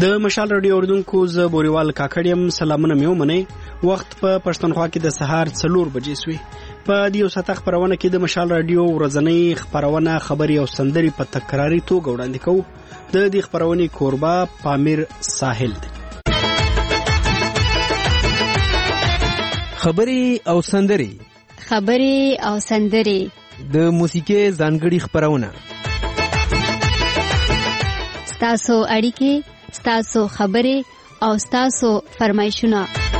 د مشال رادیو اوریدونکو ز بوريوال کاکړیم سلامونه مې ومنئ. وخت په پښتونخوا کې د سهار 4 بجې سوی. په دې ساعت خبرونه کې د مشال رادیو ورځنی خبرونه خبري او سندري په تکراری توګه وړاندې کوو. د دې خبرونې کوربه پامیر ساحل دی. خبري او سندري د موسیقي ځانګړي خبرونه ستاسو اړیکې، ستاسو خبرې او ستاسو فرمایشونه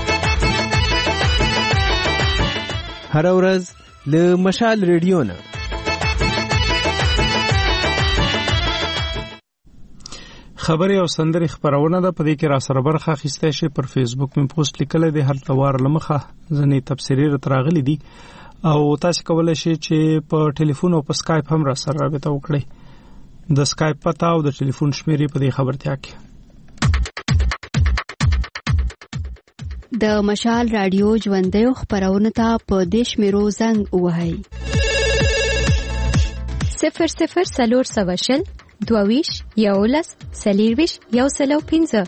هر ورځ له مشال ریډیو نه. خبري او سندري خبرونه ده. په دې کې را سره برخه اخیسته شي. پر فیسبوک مې پوسټ لیکل دي، هر توار لمخه ځنې تفسیری راغلي دي او تاسو کولای شئ چې په ټلیفون او په سکایپ هم را سره رابطه وکړئ. د سکایپ پتا او د ټلیفون شمیرې په دې خبرتیا کې. د مشال رادیو ژوندۍ خبرونه ته په دیش میرو زنګ وهاي 00 22 11 سلیرویش یو سلو 15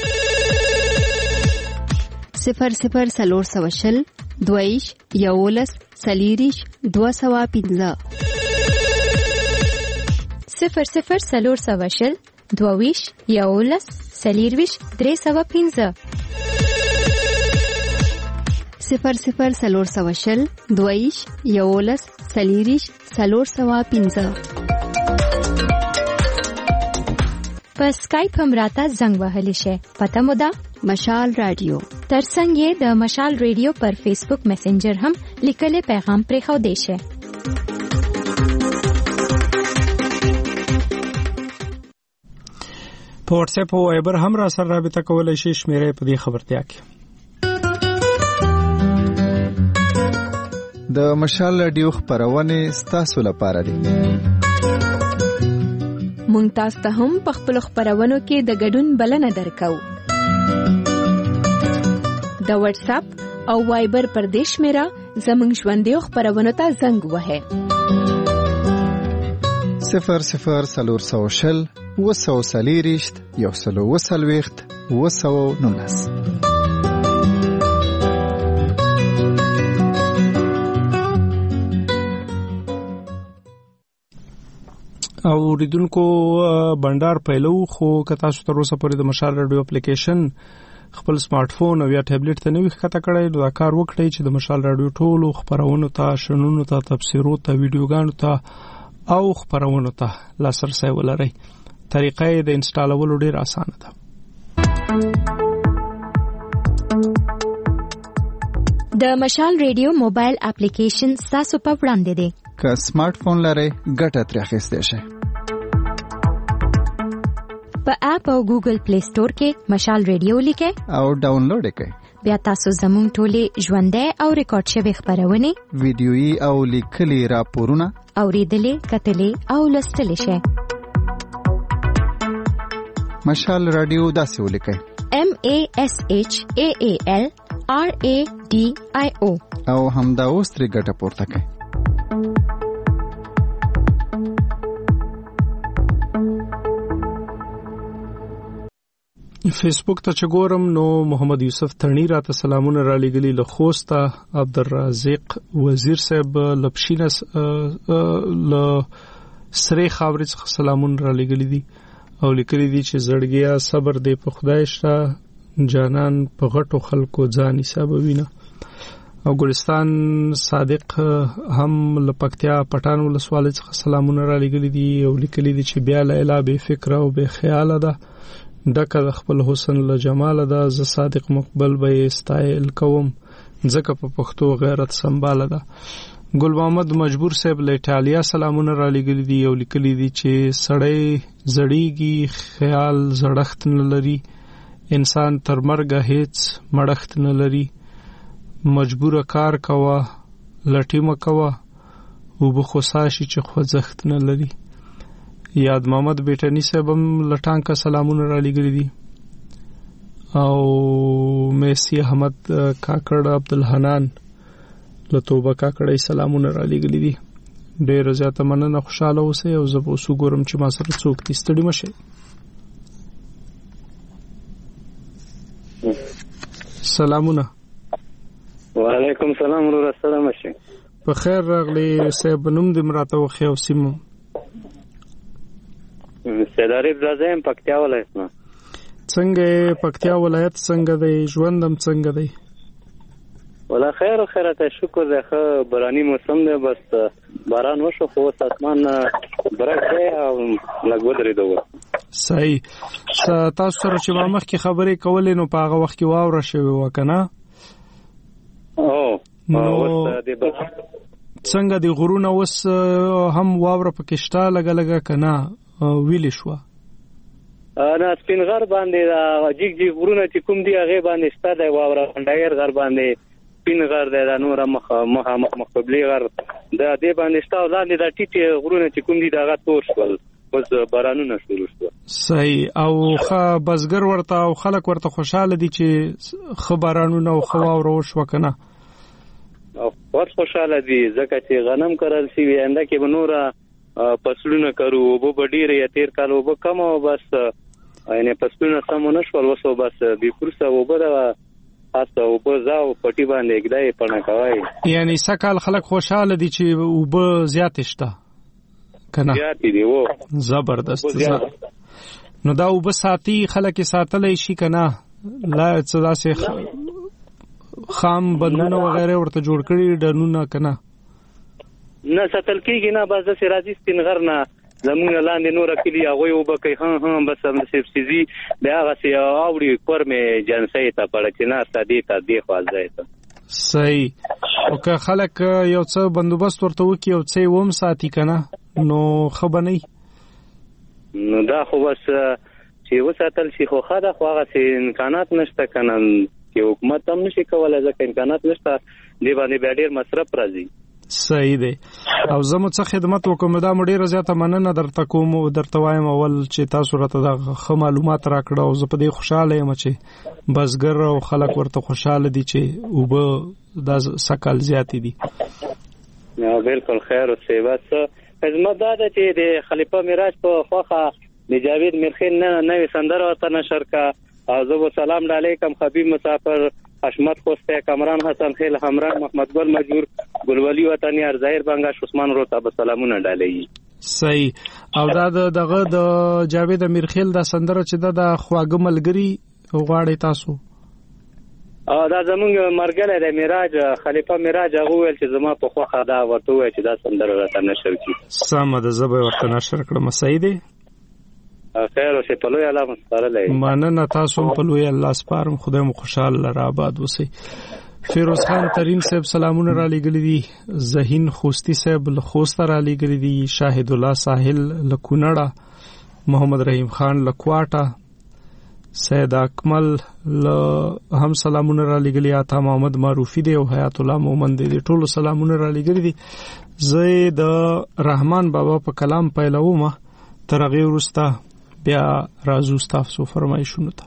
00 22 11 سلیریش 215 00 22 11 سلیرویش 315 00 22 11 سلیریش 315 په سکایپ هم راته زنګ وهلی شي. پته مو ده مشال رادیو. ترڅنګ یې د مشال رادیو پر فیسبوک میسنجر هم لیکلي پیغام پرې خو دی شي. په واتس اپ او وایبر هم را سره رابطه کولای شئ. شمیرې په دې خبرتیا کې. د مشال رادیو خبرونه ستاسو لپاره دي. مونږ تاسو ته هم په خپل خبرونو کې د ګډون بلنه درکو. د واتس اپ او وایبر پر دیش میرا زمونږ ژوندۍ خبرونو ته زنګ وهه 00 وسو سلیریشت یو سلو وسلويخت وسو نونس. او ریدونکو بندر پیلو خو که تاسو تر اوسه پورې د مشال رادیو اپلیکیشن خپل سمارټ فون او یا ټابلیټ ته نوې ښکته کړئ، نو دا کار وکړئ چې د مشال رادیو ټولو خبرونو ته، شنونو ته، تفسیرو ته، ویډیوګانو ته او خبرونو ته لاسرسی ولرئ. طریقه یې د انسټالولو ډیر اسانه ده. د مشال رادیو موبایل اپلیکیشن تاسو په وړاندې دی. که سمارټ فون لرئ ګټه ترې اخیستی شئ. په اپ او ګوګل پلی سٹور کې مشال رادیو لیکئ او ډاونلوډ کړئ. بیا تاسو زموږ ټولې ژوندۍ او ریکارډ شوی خبرونه، ویډیويي او لیکلي راپورونه اوریدلې، کتلې او لوستلې شئ. مشال رادیو داسې ولیکئ: MASHAAL RADIO او همدا اوس ترې ګټه پورته کړئ. فیسبوک ته چګورم نو محمد یوسف ترنی راته سلامونه را لګلی له خوسته. عبدالرازق وزیر صاحب لپشینس ل سری خاورې څخه سلامونه را لګلی دي او لیکلی دي چې زړګیا صبر دې په خدای شته، جانان په غټو خلکو ځان حسابوینه. او ګلستان صادق هم لپکتیا پټان ولسوالۍ څخه سلامونه را لګلی دي او لیکلی دي چې بیا لیلا بے فکر او بے خیال ده، ډکه د خپل حسن له جمال ده، زه صادق مقبل به استایل کوم ځکه په پښتو غیرت سنباله ده. ګل محمد مجبور صاحب له ایټالیا سلامونه را لګلی دي او لیکلی دي چې سړی زړیږي خیال زړښت نه لري، انسان تر مرګه هیڅ مړښت نه لري، مجبور کار کوه لټی مکوه او بخوساشي چې خوځښت نه لري. یاد محمد بیٹنی صاحب هم لټانکا سلامونه را لګلی دي او میسی احمد کاکړ عبدالحنان لتوبه کاکړی سلامونه را لګلی دي. ډیر زیاته مننه، خوشاله اوسئ او زه به اوس وګورم چې ما سره څوک دي. ستړي مشئ. سلامونه. وعلیکم السلام ورور السلام شه. په خیر راغلی صاحب، نوم دې مراته وخی او سیمو. سیداری بزازم پکتیا ولایت نه. څنګه پکتیا ولایت څنګه دی؟ ژوندم څنګه دی؟ ولا خیر او خیرته شکر ده. خو باراني موسم دی، بس باران وشو خو اسمان برکه او لګود لري دوه. صحیح. تاسو سره چې ما مخکې خبرې کولې نو په هغه وخت کې واوره شوې وکنه؟ نو څنګه دی غرونه اوس هم واوره پکې شته لګا کنه ویلې شو؟ انا سپین غر باندې جګ جګ غرونه چې کوم دی هغه باندې شته دی واوره، ډایر غر باندې سپین غر دی، دا نور مخبلی غر دا دې باندې شته، ولاندې دا ټیټ غرونه چې کوم دی دا غا تور شول، بس بارانونه شروع شو. صحیح. او بزګر ورته او خلک ورته خوشاله دي چې خبرانونه او خواوره وشو کنه؟ او خوشاله دي ځکه چې غنم کرل سی وینده کې بنوره فصلونه کرو وب ډیره تیر کال وب کم او بس یعنی فصلونه سمونه شول وسو بس به پرسه وب دا تاسو وب زاو پټي باندې کېدای پنه کوي، یعنی سکهال خلک خوشاله دي چې وب زیات شته کنه؟ زیات دي وو زبردست. نو دا وب ساتي خلک ساتلې شي کنه؟ لا څه داسې خام بندونه وغیرہ ورته جوړ کړی ډنونه کنه؟ نه ساتل کېږي نه، بس د سراجي سپین غر نه زمونږ لاندې نور کلی هغه وبکې بس هم سبسيزي بیا غسي اوړي پرمه جنسي ته پړ چې نه سادي ته دی خوازه ته. صحیح. او که خلک یو څه بندوبست ورته وکي او څه ووم ساتي کنه نو خبر نه نو دا خو بس چې وساتل شي خو خاله خو هغه امکانات نشته کنه چې حکومت هم نشي کولای ځکه امکانات نشته دی باندې ډېر مصرف راځي. صحیح دی. او زموږ څخه خدمت وکوم دا ډیره زیاته مننه درته کوم او درته وایم اول چې تاسو راته د معلومات راکړه او زه په دې خوشاله یم چې بزګر او خلک ورته خوشاله دي چې وب د سکل زیات دي. نو بالکل خیر او سیوات خدمت دا چې د خلیفہ میراث په خوخه د جاوید میرخین نه سندره وته نشر کا او زه سلام علیکم حبیب مسافر حشمت خوسته کامران حسن خیل همران محمد ګل مجور ګلولی وطنی ارزایر بنگاش عثمان روتا به سلامونه ډالې. صحیح. او دا دغه د جاوید میرخیل دا سندره چې د خواږه ملګری غواړي تاسو دا زمونږ مرګله د میراج خلیفہ میراج هغه ویل چې زما په خوخه دا ورته وی چې دا سندره راته نشر کی. سم ده زبې ورته نشر کړم. صحیح دی. خیر او شه په لوی الله مستعلې مننه تاسو په لوی الله سپارم. خدای مو خوشاله لرا آباد وسی. فیروز خان ترین صاحب سلامونه را لګلې دي. زهین خوستی صاحب له خوست را لګلې دي. شاهد الله ساحل له کونړه، محمد رحیم خان له کوټه، سید اکمل له هم سلامونه را لګلې. عطا محمد معروفی دی او حیات الله مومند دی. ټول سلامونه را لګلې دي. زه د رحمان بابا په کلام پیلوم ترغه ورستا بیا رازو تاسو فرمایشونه ته.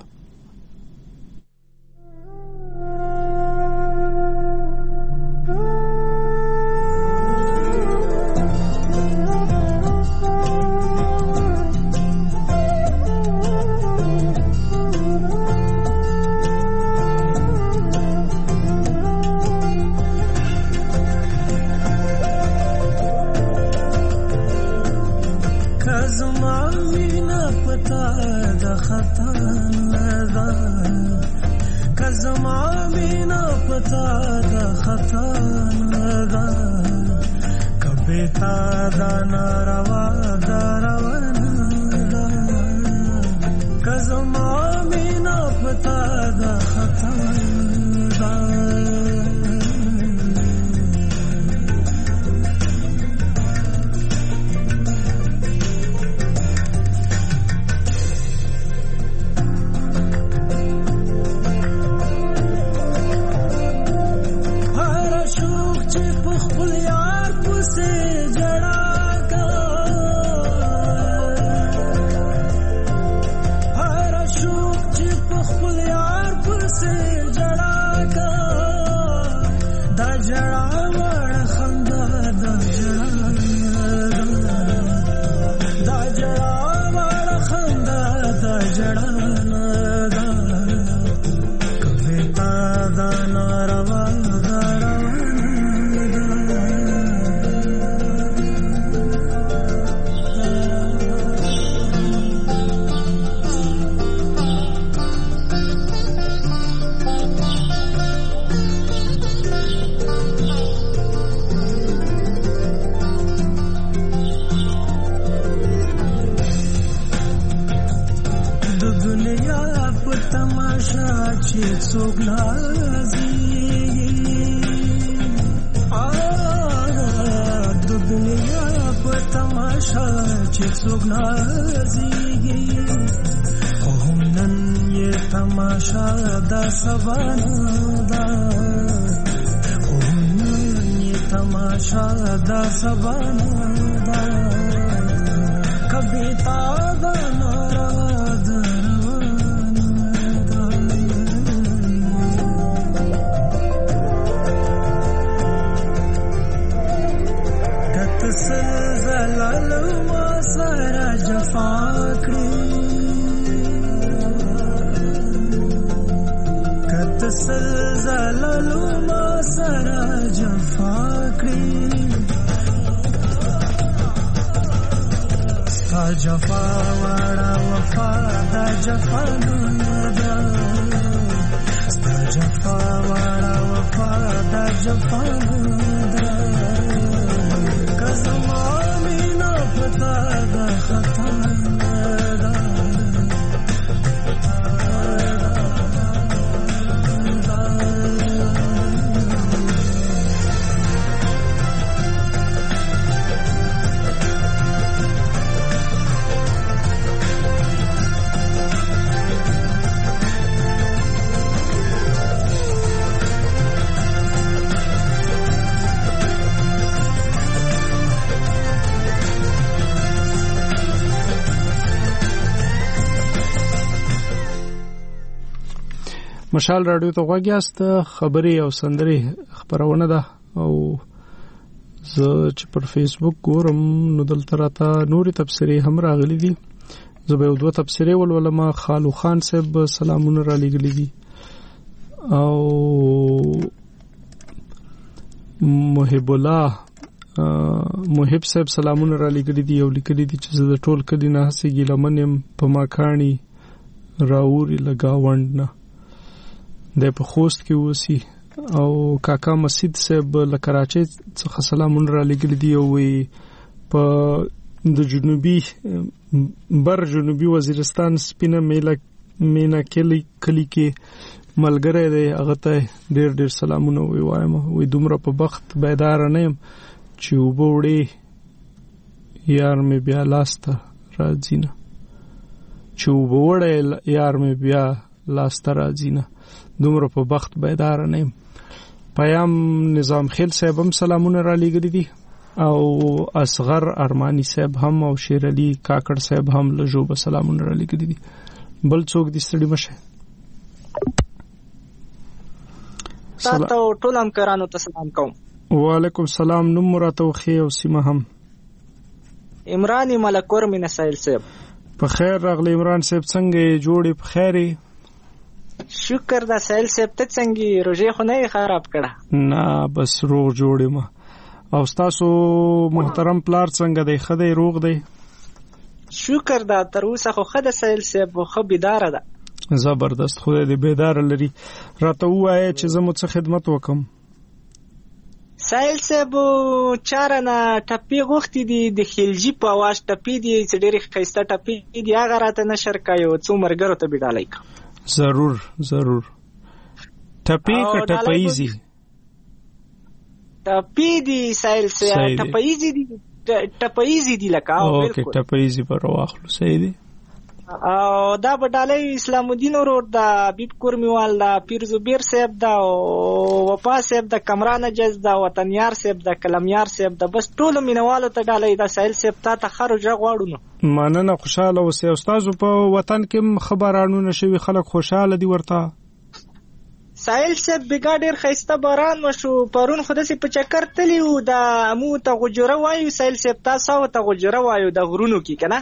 چې څوک نازيږي خو هم نن یې تماشا دا سبانه دا خو هم نن یې تماشا دا سبانه دا کبھی تازه ناراض زلالو ما سره جفا کړی ستا جفا واړه وفا دا جفا نه ده ستا جفا واړه وفا دا جفا نه ده که زما مینه پتا ده خطا مشال رادیو ته غوږ یاست. خبري او سندري خبرونه ده او زه چې پر فیسبوک ګورم نو دلته راته نوري تبصرې هم راغلي دي. زه به دوه تبصرې ولولم. خالو خان صاحب سلامونه را لګلي دي او محب الله محب صاحب سلامونه را لګلي دي او لیکلي دي چې زه د ټول کدي نه هسېږي لمنم په ماکانی راوري لگاوند نه د په خوست کې وسی او کاکا مسجد صاحب له کراچۍ څخه سلامونه را لګل دي او په د جنوبي جنوبي وزیرستان سپینه مینا کلی کې ملګری دی هغه ته ډېر سلامونه وایم. وي دومره په بخت بیدار نه يم چې وبوړې یار مې بیا لاسته راځي نه چې وبوړې یار مې بیا لاسته راځي نه دومره په بخت بیدار نه يم. پیام نظام خیل صاحب هم سلامونه را لګري دي او اصغر ارمانی صاحب هم او شیر علي کاکړ صاحب هم له جوب سلامونه را لګري دي. بل څوک دې ستړي مشه. تاسو ټول همکارانو ته سلام کوم. وعلیکم السلام. نوم راته وخی او سیمه هم. عمران ملکور مینه سایل صاحب. په خیر راغلی عمران صاحب. څنګه جوړې په خیرې؟ شکر دا سایل صاحب ته څنګه روزه خو نه خراب کړه؟ نه بس روغ جوړې ما. او تاسو محترم پلار څنګه دی؟ خدای روغ دی؟ شکر دا تر اوسه خو خدای سایل صاحب خو بیدار ده. زبردست. خدای دې بیدار لري. راته وایي چې زموږ څه خدمت وکم. سایل صاحب چارنه ټپی غوښتي دي د خلجی په واش ټپی دي چې ډېر ښایسته ټپی دي هغه راته نشر کایو څو مرګرو ته بیډالای کا. ضرور ټپی کا ټپیزي ټپی دي سایل صاحب ټپیزي دي لکه او بالکل ټپیزي پر واخلو. صحیح دي. او دا بډالای اسلام الدین ورور دا بیب کورمیوال دا پیر زبیر صاحب دا وفا صاحب دا کمران جز دا وطنیار صاحب دا کلمیار صاحب دا بس ټول مینوالو ته ډالای دا سایل صاحب ته خرج غواړو نو. مننه. خوشاله اوسئ. استاد په وطن کې خبرانو نشوي خلک خوشاله دي ورته. سایل صاحب بیګا ډیر خیسته باران وشو پرون خو داسې په چکر تلی و دا مو ته غجره وایو سایل صاحب تاسو ته غجره وایو د غرونو کې کنه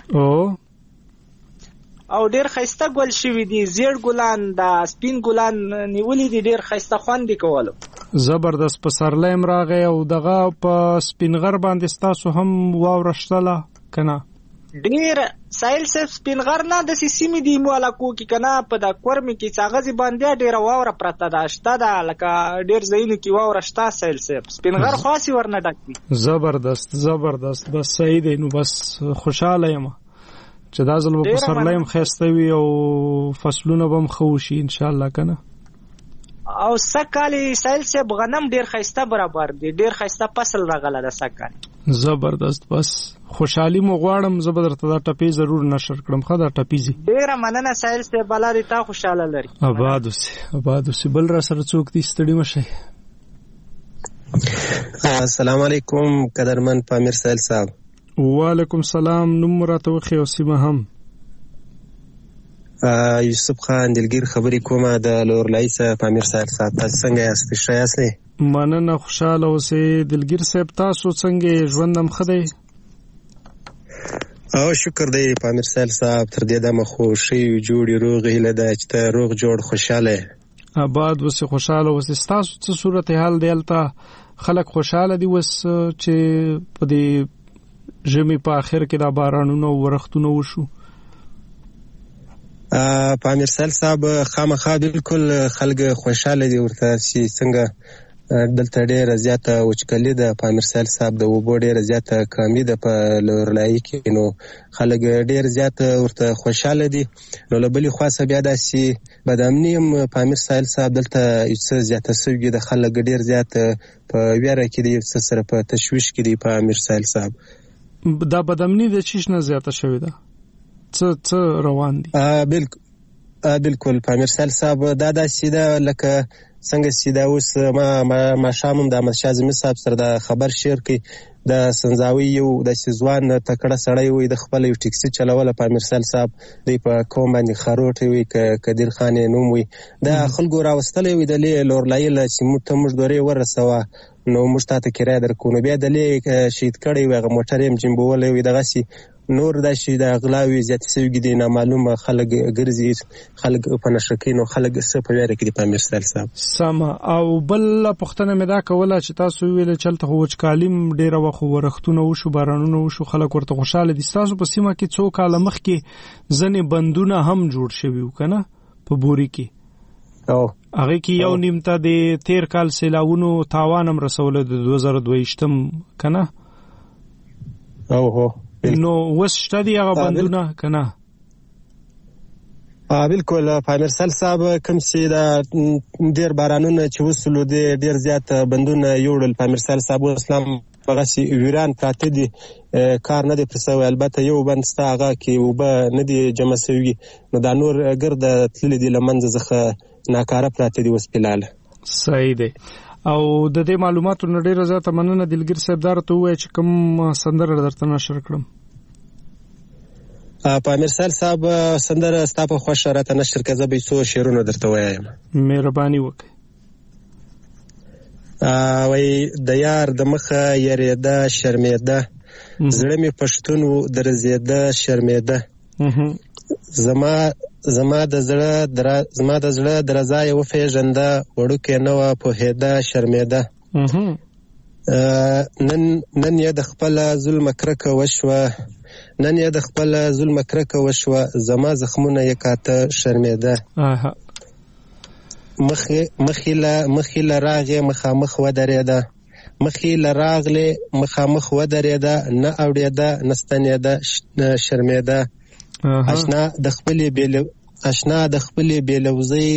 او ډیر خیسته ګل شوی دي زیړ ګلان دا سپین ګلان نیولې دي ډیر خیسته خوند کولو. زبردست. په سرلیم راغی او دغه په سپینغر باندې تاسو هم واورشتله کنه؟ ډیر سایل صاحب سپینغر نه د سیمې دی مولکو کې کنه په د کورمې کې څاغزي باندې ډیر واوره پرته ده شته ده لکه ډیر زینو کې واوره شته سایل صاحب سپینغر خاصي ورنه ډکوي. زبردست. بس صحیح دی. نو بس خوشاله یم چې دا ځل په سرلیم خسته وي او فصلونه بم خوشي ان شاء الله کنه. او سکالي سایل صاحب غنم ډیر خسته برابر دي ډیر خسته فصل راغله د سکالي. زبردست. بس خوشحالي مو غواړم، زه به درته دا ټپې ضرور نشر کړم. ښه دا ټپې زی ډیره مننه سایل صاحب، الله دې تا خوشاله لري. آباد اوسې. بل را سره څوک دي؟ ستړي مشي. السلام علیکم قدرمن پامیر سایل صاحب. وعلیکم السلام. نوم راته وخی او سیمه هم؟ یوسف خان دلګیر خبرې کومه د لورلای صاحب. پامیر سایل صاحب تاسو څنګه یاست؟ ښه یاست؟ مننه، خوشاله اوسې. دلګیر صاحب تاسو څنګه؟ ژوندم ښه دی؟ او شکر دی پامیر سایل صاحب، تر دې دمه خو ښې جوړې روغې هیله ده چې ته روغ جوړ خوشاله. آباد اوسې، خوشاله اوسې. ستاسو څه صورت حال دی هلته؟ خلک خوشاله دي اوس چې په دې ژمي په آخر کې دا بارانونه او ورښتونه وشو؟ پامیر سایل صاحب خامخا بالکل خلک خوشاله دي ورته چې څنګه دلته ډېره زیاته وچکلي ده. پامیر سایل صاحب د اوبو ډېره زیاته کمی ده په لورلایي کې، نو خلک ډېر زیات ورته خوشاله دي. نو له بلې خوا بیا داسې بدامني هم پامیر سایل صاحب دلته یو څه زیاته سوي ده. خلک ډېر زیات په ویره کې دي، یو څه سره په تشویش کې دي. پامیر سایل صاحب دا بدامني د چیش نه زیاته شوې ده؟ څه روان دي؟ بالکل پامیر سایل صاحب دا داسې ده لکه څنګه چې دا اوس ما شامم د احمد شاه زمي صاحب سره دا خبر شیر کوي. د سنځاوي یو داسې ځوان تکړه سړی وي، د خپل یو ټیکسي چلوله. پامیر سایل صاحب دی په قوم باندې خاروټي وي، قدیر خان نوم وي. دا خلکو راوستلی وي د لورلایي له چې موږ دورې ورسوه نو موږ تاته کرایه درکو. نو بیا د شهید کړی وي، هغه موټر یې جنبولی وي. دغسې نور دا شي د غلاوي زیاتې سوي دي، نامعلومه خلک ګرځي، خلک په نشه کوي، نو خلک څه په ویره کې دي. پامیر سایل صاحب سمه. او بل پوښتنه مې دا کوله چې تاسو ویل چې هلته خو وچکالي ډېره وه، خو ورښتونه وشو، بارانونه وشو، خلک ورته خوشحاله دي. ستاسو په سیمه کې څو کاله مخکې ځینې بندونه هم جوړ شوي وو که نه په بوري کې؟ هغې کې یو نیم ته د تیر کال سیلاونو تاوان هم رسولی د 2022 که نه؟ نو اوس شته دي هغه بندونه که نه؟ بالکل پامیر سایل صاحب کوم چې دا ډېر بارانونه چې وسلو دي، ډېر زیات بندونه یوړل. پامیر سایل صاحب اوس هم هغسې ویران پراته دي، کار نه دی پرې سوی. البته یو بند سته هغه کې اوبه نه دي جمع سوي، نو دا نور ګرده تللي دي له منځه څخه ناکاره پراته دي اوس فلحال. صحیح دی. او د دې معلوماتو نه ډېره زیاته مننه دلګیر صاحب. دا راته ووایه چې کوم سندره درته نشر کړم؟ پامیر سایل صاحب سندره ستا په خوښه راته نشر کړه، زه به یې څو شعرونه درته ووایم. مهرباني وکړئ. وایي د یار د مخه یریده شرمېده، زړه مې پښتون و درزېده شرمېده. زما د زړه درزا یې وپېژنده، وړوکې نه وه پوهېده شرمېده. نن یې د خپله ظلمه کرکه وشوه، زما زخمونه یې کاته شرمېده. مخې له راغې مخامخ ودرېده، نه اورېده نه ستنېده شرمېده. اشنا د خپلې بېلوزۍ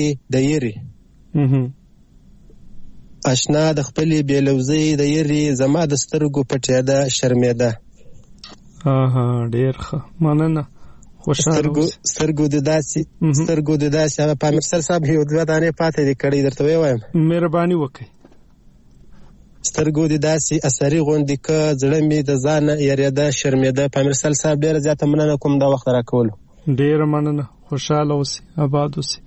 د یري زما د سترګو پټېده شرمېده. ډېر ښه، مننه. سترګو د داسې پامیر سایل صاحب یو دوه دانې پاتې دي کړی، درته ووایم؟ مهرباني وکړئ. سترګو د داسې اثري غوندې که زړه مې د ځانه یریده شرمېده. پامیر سایل صاحب ډېره زیاته مننه کوم دا وخت راکولو. ډېره مننه، خوشحاله اوسئ، آباد اوسئ.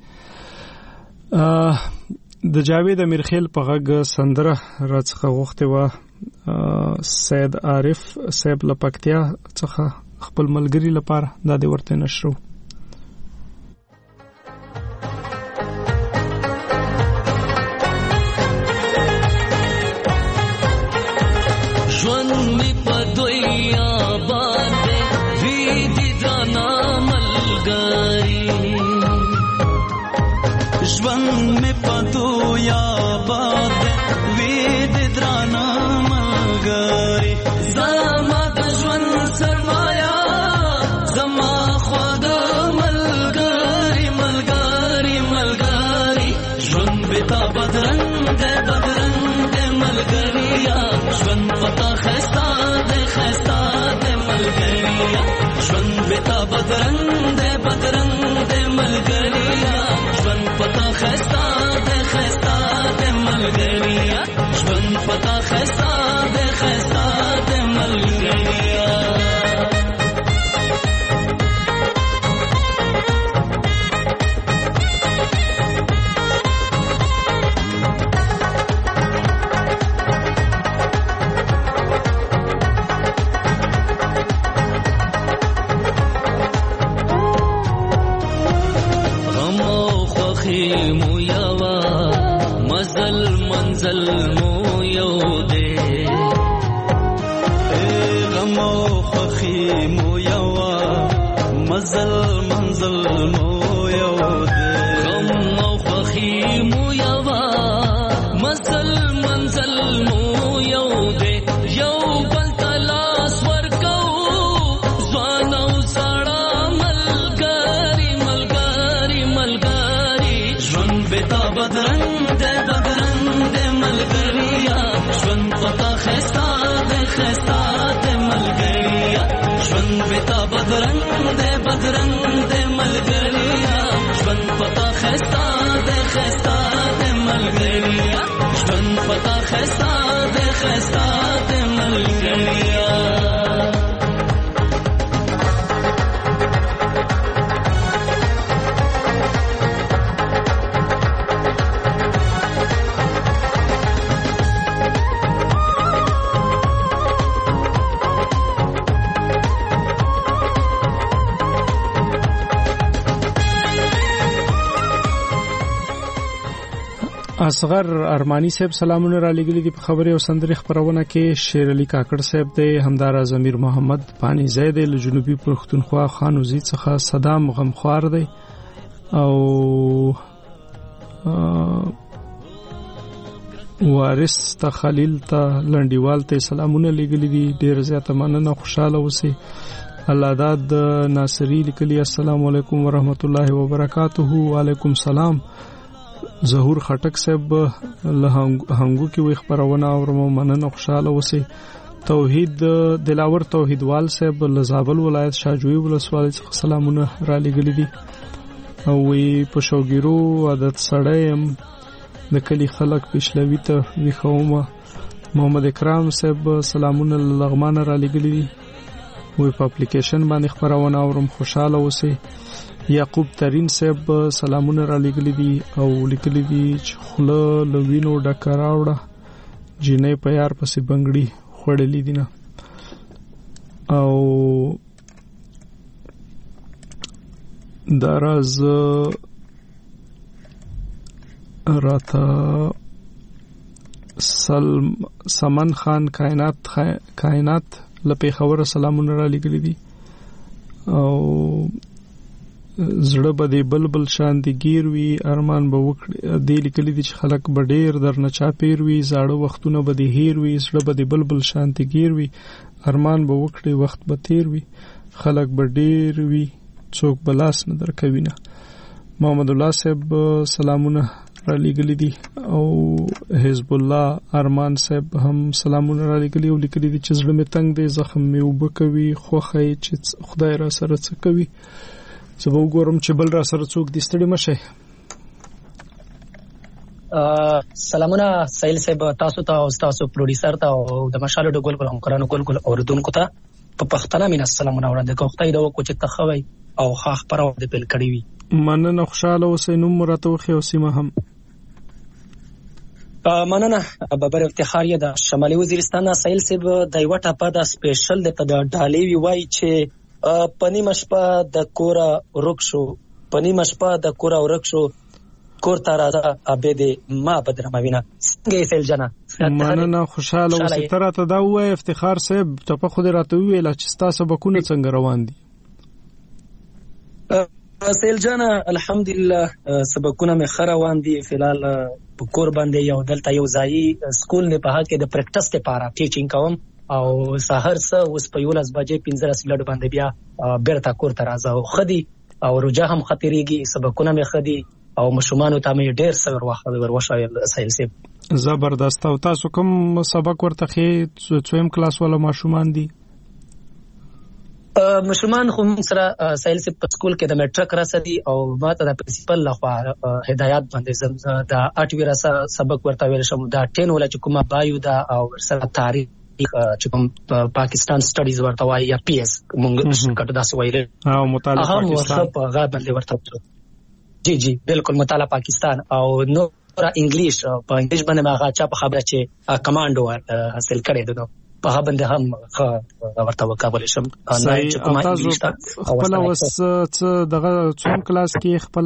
د جاوید امیرخیل په غږ سندره راڅخه غوښتې وه سید عارف صاحب له پکتیا څخه خپل ملګري لپاره. دا دې ورته نشرو. ژوند می په دوی آباد دی، وی دي درانه ملګري. ژوند می په دوی آباد دی، وی دي درانه ملګري. زما د ژوند سرمایا، زما خواږه ملګري. ژوند بې تا بدرنګ دی ملګریا، ژوند پتا ښایسته دی بدرنګ دې بدرنګ دې ملګریا ژوند پتا خستا دې ملګریا ژوند پتا خستا دې ملګریا مو یوا مزل منزل مو یو دے غم او خوخی مو یوا مزل منزل مو یو دے غم او خوخی مو یوا مزل منزل مو یو دے یو بل تلاس ورکو ځوان او سړا ملګری ملګری ملګری بتا بدرنګ دې ملګریا ژوند پتا خستا دې ملګریا ژوند بتا بدرنګ دې ملګریا ژوند پتا خستا دې ملګریا ژوند پتا خستا دې ملګریا اصغر ارمانی صاحب سلامونه را لګلې دي په خبري او سندري خبرونه کې شیر علي کاکړ صاحب دی همدار زمیر محمد پانی زید له جنوبي پښتونخوا خانوزي څخه صدام غمخوار دی او وارث ته خلیل ته لنډیوال ته سلامونه لګلې دي ډیر زیاته مننه خوشاله اوسئ الله داد ناصری لیکلی السلام علیکم ورحمت الله وبرکاته وعلیکم سلام ظهور خټک صاحب له هنګو کې وي خبرونه او مننه خوشاله اوسئ توحید دلاور توحیدوال صاحب له زابل ولایت شاجوی ولسوالۍ څخه سلامونه را لګلې دي او وی په شوګیرو عادت سړی د کلی خلک پښلوي ته ویخومه محمد اکرام صاحب سلامونه لغمان را لګلې دي وی په اپلیکیشن باندې خبرونه اورم خوشاله اوسئ یعقوب ترین صاحب سلامونه را لګلې دي او لیکلي دي چې خوله لوینو ډکه راوړه جنې په یار پسې بنګړي خوړلې دي نه او دراز راته سمن خان کائنات لپاره خبره سلامونه را لګلې دي او زړه به دی بلبل شان دی گیر وی ارمان به وکړي دی لیکلي دي چې خلک به ډیر درنه چا پیر وی زاړه وختونه به دی هیر وی زړه به دی بلبل شان دی گیر وی ارمان به وکړي وخت به تیر وی خلک به ډیر وی څوک بلاس نه درکوي نه محمد الله صاحب سلامونه را لګلي دي او حزب الله ارمان صاحب هم سلامونه را لګلي او لیکلي دي چې زړه مې تنگ دی زخم مې وبکوي خوخه چې خدای را سره څه کوي زه به وګورم چې بل را سره څوک دې ستړي مشه. سلامونه سایل صاحب تاسو ته او تاسو پروډوسر ته او د مشال د ګل همکارانو ګل اوردونکو ته په پښتنه مين السلامونه وړاندې کوم خدای دا وکړي چې تخوي او خاخ پرو د بل کړی وي مننه خوشاله اوسئ نو مرته خو سیمه هم مننه بابر افتخاریه د شمالي وزیرستان سایل صاحب د یو ټاپه د سپیشل د ډالې وی وای چې پنی مشپا د کورا ورکشو پنی مشپا د کورا ورکشو کور تارازه ابد ما بدرموینا څنګه سیل جنا مننه خوشاله اوسئ تر ته دا وای افتخار صاحب ته په خود راته ویل چې تاسو بکونه څنګه روان دي سیل جنا الحمدلله سبقونه مې خروان دي فلال په کور باندې یو دلته یو ځای سکول نه په حال کې د پریکټس لپاره ټیچینګ کوم او سحر سه اوس په 11 بجې 15 لړ باندې بیا بیرته کور ته راځو خدي او روجه هم خطرېږي سبقونه مې خدي او مشومان ته مې ډېر سر وروښایل سایل صاحب زبردست او تاسو کوم سبق ورته خې څویم کلاس ولا مشومان دي مشرمان خو موږ سره سایل سي په سکول کې د میټرک راسدي او ماته د پرنسپل لخوا هدایت باندې د 8 ورځې سبق ورته ویل شم دا 10 ولا چې کومه بایو دا او سره تاریخ چې کوم پاکستان سټډیز ورته وایي یا پی اس موږ کټ داسې وایي او مطالعه پاکستان په غا باندې ورته جی بالکل مطالعه پاکستان او نو انګلیش په انګلیش باندې ما غاچا په خبره چې کمانډو حاصل کړی دو په باندې هم ورته وکول شم چې کومه انګلیش خپل وس دغه څوم کلاس کې خپل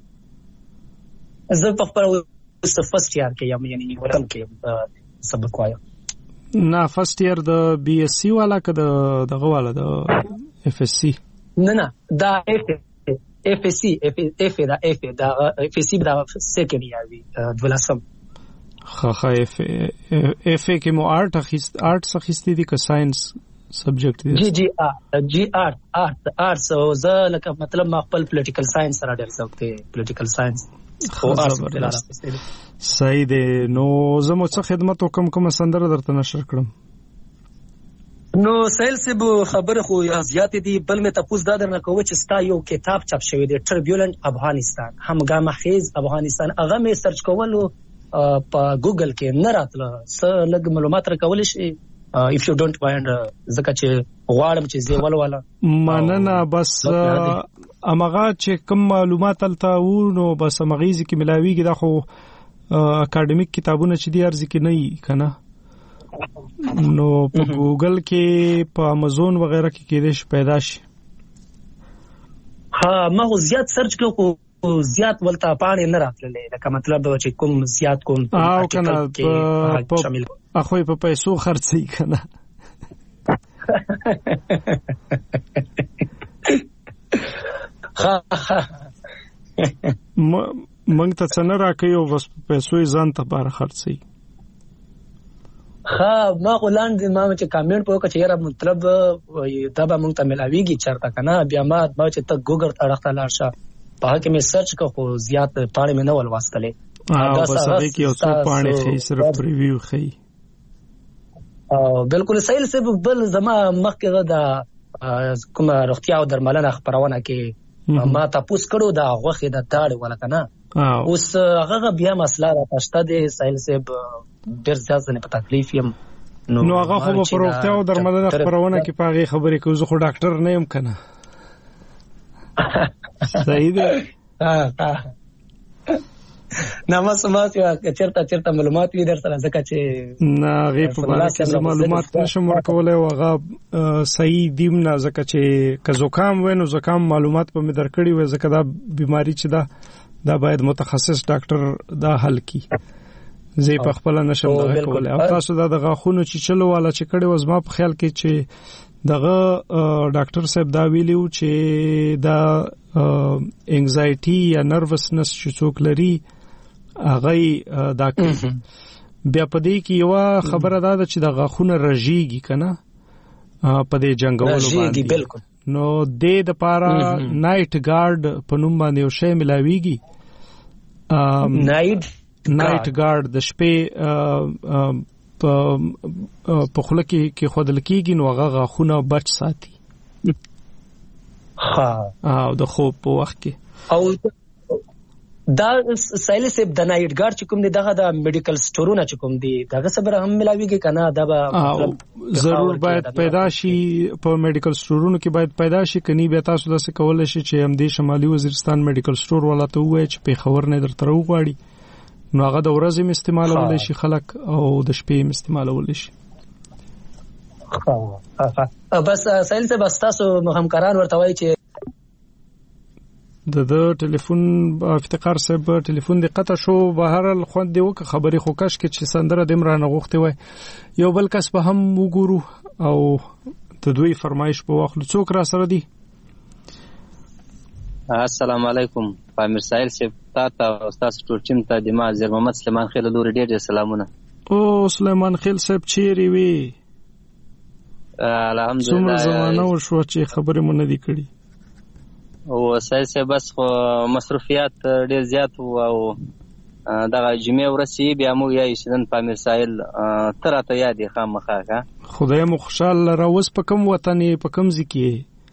زه په خپل فرست ایئر کې یم یعنی ورم کې سبق وایم نه فرست ایئر د بی اس سی والا که دغه والا د اف اس سی نه دا اف اس سی اف دا اف اس سی دا سیکنډ ایئر وی دولسم خا اف ای کې مو آرټ اخیستی دي که ساينس سبجیکټ دي جی آرټس او زه لکه مطلب ما خپل پولیټیکل ساينس سره ډېر څه وخت پولیټیکل ساينس او آرټس صحیح دی نو زه مو څه خدمت کوم سندره درته نشر کړم نو سایل سب خبره خو زیات دي بل مې تاسو دا درنه کوم چې ستا یو کتاب چاپ شوی دی ټربیولنت افغانستان همګام خیز افغانستان هغه مې سرچ کولو په ګوګل کې نه راتله څه لږ معلومات راکول شي if you don't mind زکه چې غواړم چې زه ولوله مننه بس امغه چې کوم معلومات تلته و نو بس مغیزي کې ملاویږي دا خو اکیډمیک کتابونه چې دی ارزي کې نه وي کنه نو په ګوګل کې په امازون وغیرہ کې کېدې شي پیدا شي ها ما زیات سرچ کوم زیات ولته پاڼې نه راتللې لکه مطلب چې کوم زیات کوم او کنه شامل اخوی په پیسو خرڅي کنه مونږ ته څنګه راکيو بس پیسو ځان ته بار خرڅي ما غولاند ما چې کامنټ وکړ چې یاره مطلب دا به مونږ ته ملاويږي چرته کنه بیا ما چې ته ګوګل اړخته لاړ شه په هغه کې مې سرچ کړو زیات پاڼې مې نه ولواستلې بس هغه کې اوس پاڼې خې صرف ریویو خې بالکل سایل سب بل زما مخکې دا کوم روغتیا او درملنه خبرونه کې ما تاسو کړو دا غوخه د تاړ ولا کنه اوس هغه بیا مسله را پښته دي سایل سب ډېر زیات نه په تکلیف یم نو هغه خو په روغتیا او درملنه خبرونه کې پاغي خبرې کوي زه خو ډاکټر نه یم کنه صحیح دی نامه سمات یا چرته معلومات وی در سره ځکه چې نه غي په باره کې معلومات نشم ورکولای او هغه صحیح دیم نه ځکه چې که زکام وینو زکام معلومات په مې درکړي وي ځکه دا بیماری چې دا باید متخصص ډاکټر دا حل کړي زه په خپل نشم دا کولای او تاسو دا د غاخونو چې چلو والا چې کړي وز ما په خیال کې چې دغه ډاکټر صاحب دا ویلو چې دا انگزایټي یا نروسنس چې څوک لري هغه دا بیا په دې کې یو خبره ده چې د غاخونه رژيږي کنه په دې جنگولو باندې نو د پاره نایټ ګارد په نوم باندې یو شی ملاويږي نایټ ګارد د شپې په خله کې خودل کېږي نو هغه غاخونه بچ ساتي او د خوب په وخت کې او دا سایل سب د نایټ ګارد چې کوم دی دغه د میډیکل سٹورونه چې کوم دی دغه صبر هم ملاويږي کنه دا به ضرور باید پیدا شي په میډیکل سٹورونو کې باید پیدا شي کني بیا تاسو د څه کول شي چې هم د شمالي وزیرستان میډیکل سٹور ولا ته وای چې په خبر نه درته وغواړي نو هغه د ورځې استعمالول شي خلک او د شپې استعمالول شي بس سایل سب تاسو همکاران ورته وای چې د ټلیفون افتقار صاحب ټلیفون دی قطع شو بهر الخوند دی وک خبري خو کش کې چې سندره د امرانه غوښته وای یو بل کس په هم وګورو او د دوی فرمایش په واخلو څوک را سره دی السلام علیکم پامیر سایل صاحب تاسو استاد ټول ټیم ته د ما زیر محمد سلیمان خیل لور ډېر سلامونه او سلیمان خیل صاحب چیرې وی الحمدلله څومره زمانه وشو چې خبرې مونږ نه دی کړې او سایسه بس خو مصرفيات ډېر زیات او دغه جمعې ورسي بیا موږ یې شدن پامیر سایل تراته یادې خامخا خدای مو خوشاله راوس په کوم وطن په کوم ځکه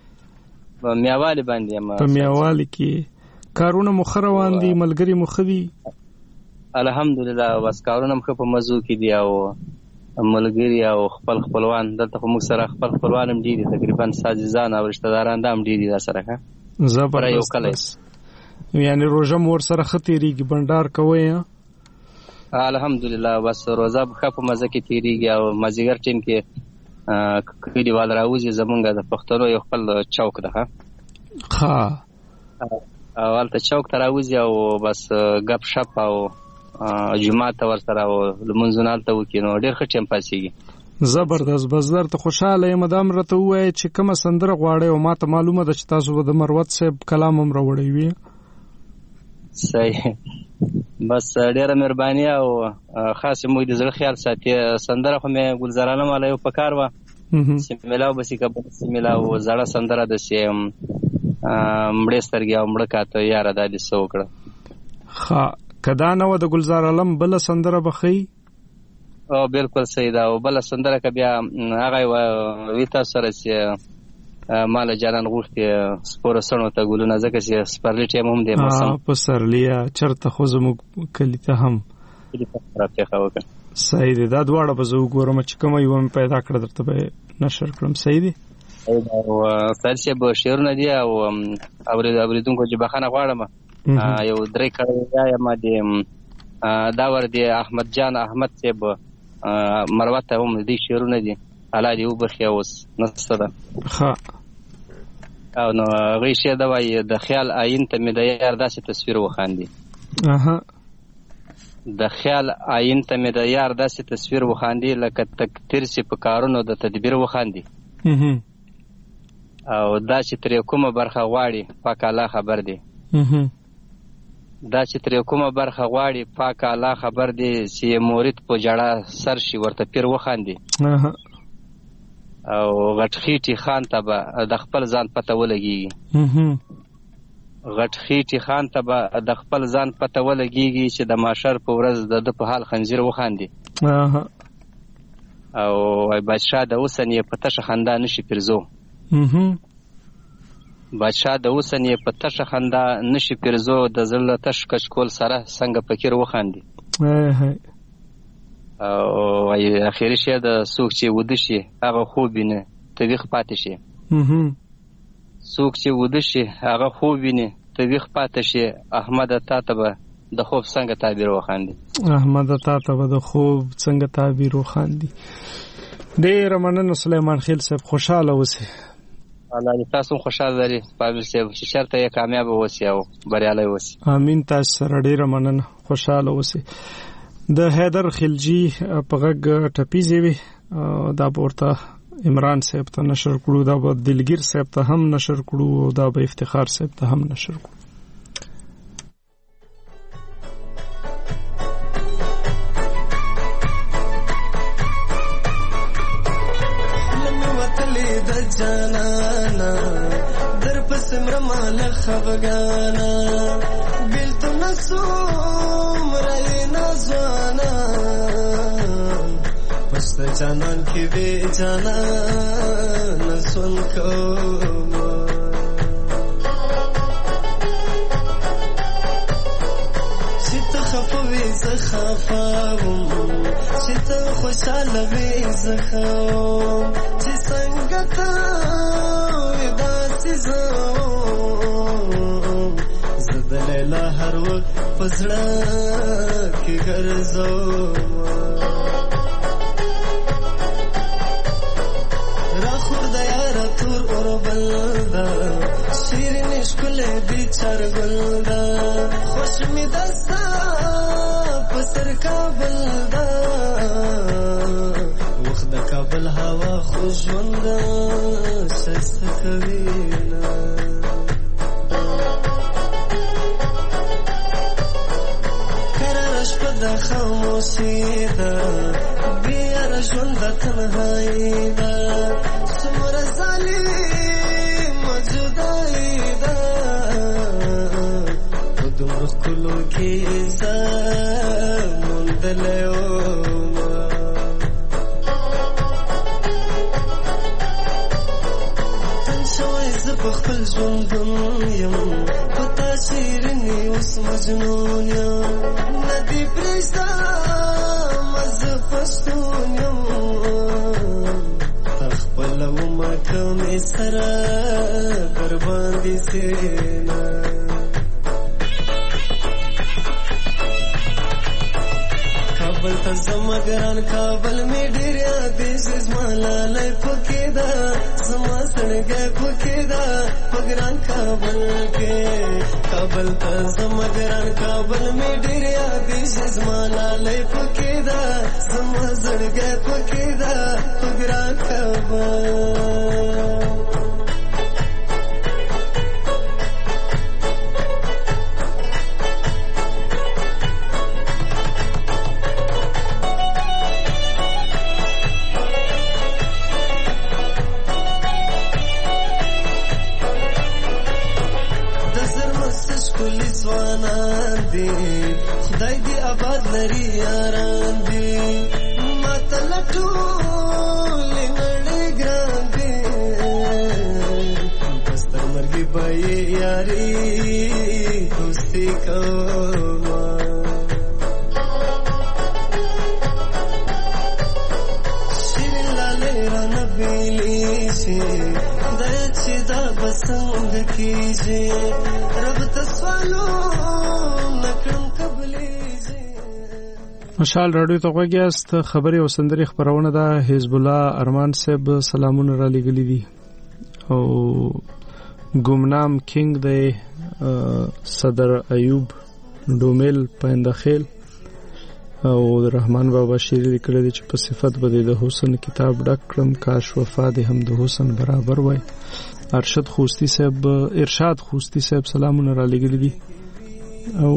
میاوالي باندې په میاوالي کې کارونه مخ روان دي ملګری مخ دي الحمدلله بس کارونه مخ په مزو کې دي او ملګری او خپلوان دلته موږ سره خپلوان هم دي تقریبا سازیزان او رشتہ داران هم دي دا سره ښه زبردست یعنی روزه مور سره ختیریږي بندار کوي الحمدلله بس روزه په مزه کې تیریږي او مازیګر ټیم کې کډیوال راوځي زمونږ د پښتنو یو خپل چوک ده ها اولته چوک ته راوځي او بس غپ شپ او جمعه ته ورسره او لمونځونه ته وکینو ډیر ښه ټیم پاسيږي زبردست بس درته خوشاله یم مدام رته وای چې کوم سندره غواړي او ماته معلومه ده چې تاسو د مروت صاحب کلام هم راوړی وي صحیح بس ډیره مهرباني او خاص موږ د زړه خیال ساتي سندره خو مې ګلزارانه مال یو پکار و سیملاو بسی کبه سیملاو زړه سندره د سیم مړې سترګې او مړه کاته یار د دې سو کړه ها کدا نو د گلزار علم بل سندره بخي او بالکل صحیح دا او بل سندره ک بیا هغه ویتا سره چې مال جانان غوښتي سپور سنو ته ګلونه زکه چې سپرلی ټیم هم دی موسم په سرلیا چرته خو زمو کلیته هم صحیح دی دا دواړه به زه وګورم چې کوم یو پیدا کړ درته به نشر کړم صحیح دی او سالسه به شعرونه دی او اوریدونکو چې بخانه غواړم یو درې کړه یا ما دی دا ور دی احمد جان احمد صاحب مروته هم دي شعرونه دي حالا دی وبخي اوس نستده ها او نو غیشه دا وای د خیال آئین ته مې د یار داسې تصویر وخاندي اها د خیال آئین ته مې د یار داسې تصویر وخاندي لکه تکتیر سي په کارونو د تدبیر وخاندي او دا چې تر کومه برخه غواړي پاک الله خبر دی دا چې تر کومه برخه غواړي پاک الله خبر دی چې مورید په جړه سر شي ورته پیر وخاندي او غټخیټي خان ته به د خپل ځان پته ولګي غټخیټي خان ته به د خپل ځان پته ولګي چې د ماشر په ورځ د په حال خنجر وخاندي او بادشاہ د اوسن یې په تشه خندا نشي پیرزو بادشاہ د اوسن یې په تشه خندا نشي پیرزو د زړه تش کچکول سره څنګه فکر وخاندي او اخیری شه د سوق چې ود شي هغه خوب نه تویخ پاتې شي سوق چې ود شي هغه خوب نه تویخ پاتې شي احمد تاته به د خوب څنګه تعبیر وخاندي احمد تاته به د خوب څنګه تعبیر وخاندي ډیر مننه سلیمان خیل صاحب خوشاله اوسئ الله دې تاسو خوشاله لري پابل صاحب چې شرط یې کامیاب اوسئ او بریالي اوسئ امين تاسو سره ډیر مننه خوشاله اوسئ د حیدر خلجی په غږ ټپیزي وي دا ورته عمران صاحب ته نشر کړو دا به دلګیر صاحب ته هم نشر کړو او دا به افتخار صاحب ته هم نشر کړو جانانا در پس مرمال خفگانا بیلتو نسوم رای نازوانا پشت جانان کی بی جانا نسون کوما چیتا خفوی زخافاوم چیتا خوشحال بی زخاوم چی سنگتا ویداسی زوم زدلیلا هر وقت پزڑا کی گرزوم را خورد یارا تور اور بلدا شیرین شکل بیچار گلدا خوش می دستا پسر کابل دا وخت د کابل هوا خوشوند شست کوینا کرارش په د خاموشي دا بیا ژوند د تنهایی دا سمره ظالم موجودای دا په دومره ښکلو کې زموندلی خپل ژوندون یم پتا شیرنی اوس مجنون یم ندی پرېږده مزه پښتون یم تا خپله ومه کمې سره در باندې سینه کابل ته زما ګران کابل مې ډېر یادېږي زما لالی پکې ده زما سړګی پکې ده په ګران کابل کې کابل ته زما ګران کابل مې ډېر یادېږي زما لالی پکې ده زما سړګی پکې ده په ګران کابل خدای دی آباد لري یاران دی ماته لټولې نړۍ ګران دی بس تر مرګې به یې یاري دوستي کومه شیرین لالې رانه بیلې شي خدای چې دا به څنګه کېږي رب ته سوالو مشال رادیو ته غوږ یاست. خبري او سندري خبرونه ده. حزب الله ارمان صاحب سلامونه را لګلي دي او ګمنام کینګ دی صدر ایوب ډومل پاندخیل او رحمان بابا شیری لیکل دي چې په صفت بده د حسن کتاب ډک کړم کاش وفا دې هم د حسن برابر وای. ارشاد خوستی صاحب سلامونه را لګلي دي او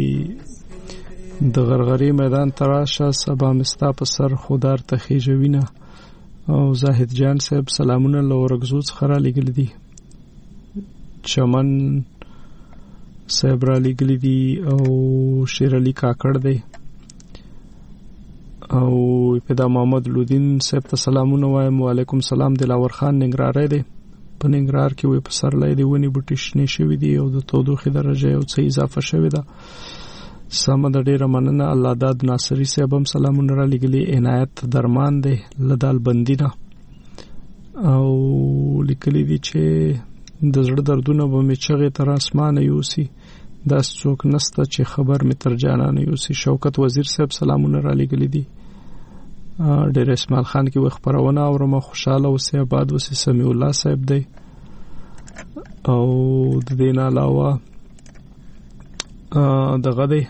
د غرغری میدان تراشه سبا مستا په سر خودار ته خېجوینه او زاهد جان صاحب سلامونه لورګزوز خره لګل دي. چمن صاحب را لګل دي او شیر علي کاکړ دی او پیدا محمد لودین صاحب ته سلامونه وایم. وعلیکم سلام. دلاور خان ننګرهاری دی په ننګرهار کې وې په سرلای دی ونی بوټي شنه شوی دی او د تودوخې درجه او څه اضافه شوی ده. سمه د ډیره مننه. الله داد ناصری صاحب هم سلامونه را لګلی. عنایت درمان دی لدال بندینه او لیکلی دي چې د زړه دردونه به مې چغې تر اسمانه یوسي داس څوک نسته چې خبر مې تر جانانه یوسي. شوکت وزیر صاحب سلامونه را لګلی دي. ډیر اسماعیل خان کې و خبرونه اورم. خوشاله اوسې آباد اوسې. سمیع الله صاحب دی او د دې نه علاوه دغه دی